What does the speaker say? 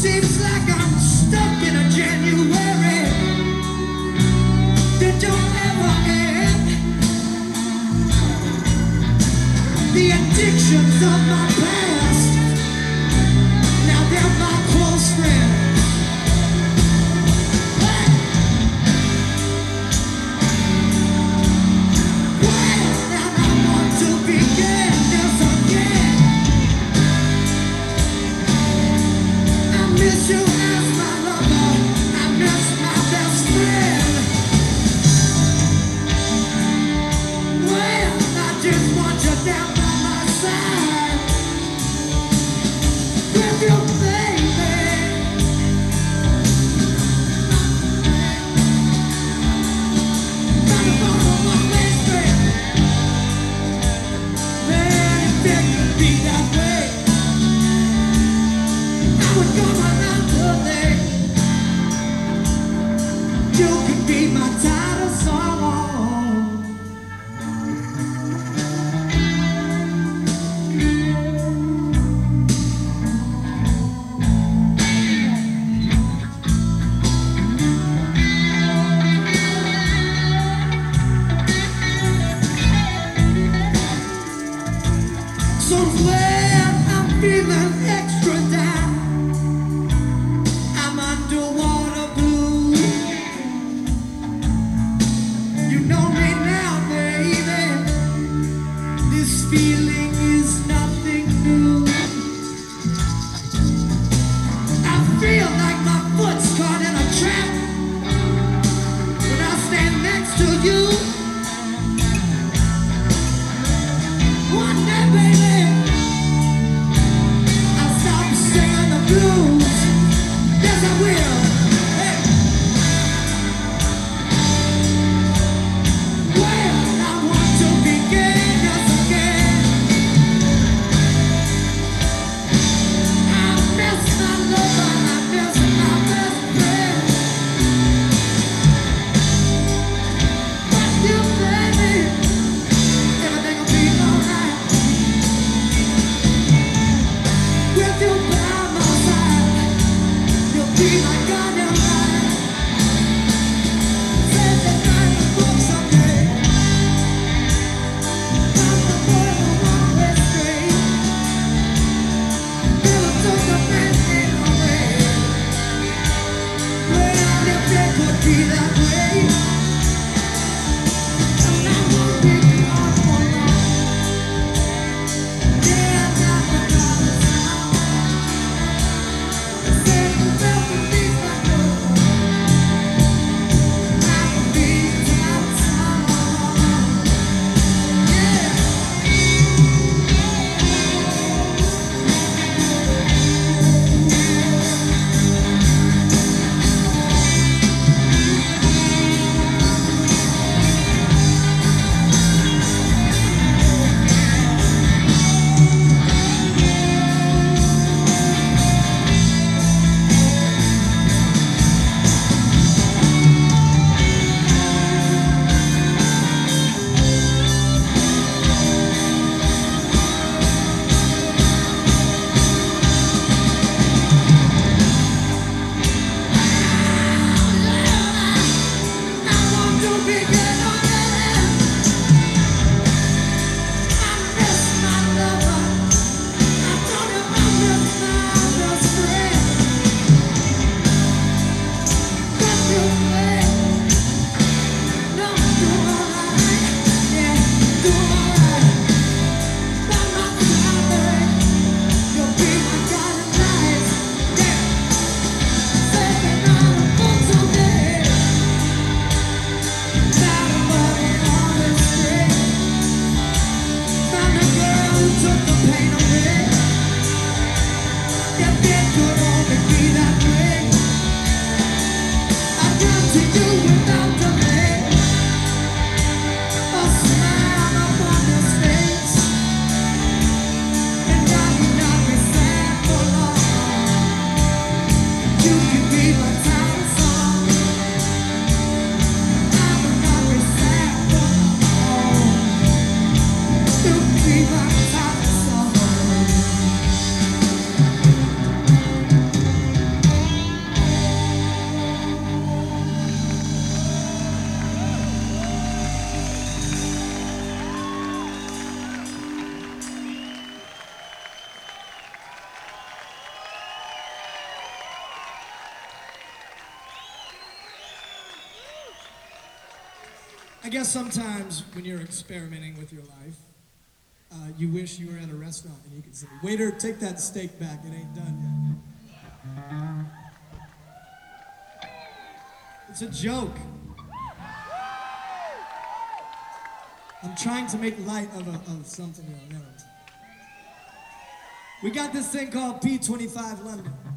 Seems like I'm stuck in a January that don't ever end. The addictions of my past, now they're my close friends. You as my lover, I miss my best friend. Well, I just want you down by my side with your baby. Not a one-way street. Man, if it could be that way, I would go around. You can be my title song. So when I'm feeling extra down, I'm underwater blue. You know me now, baby. This feeling is nothing new. I feel like my foot's caught in a trap when I stand next to you. One day, baby, I'll stop singing the blues. Yes, I will. Be that way. And I won't be gone for long. Yeah, I never got a sound. Say you never leave my door. I will be that someone. I guess sometimes when you're experimenting with your life, you wish you were at a restaurant and you could say, "Waiter, take that steak back, it ain't done yet." It's a joke. I'm trying to make light of something else. We got this thing called P25 London.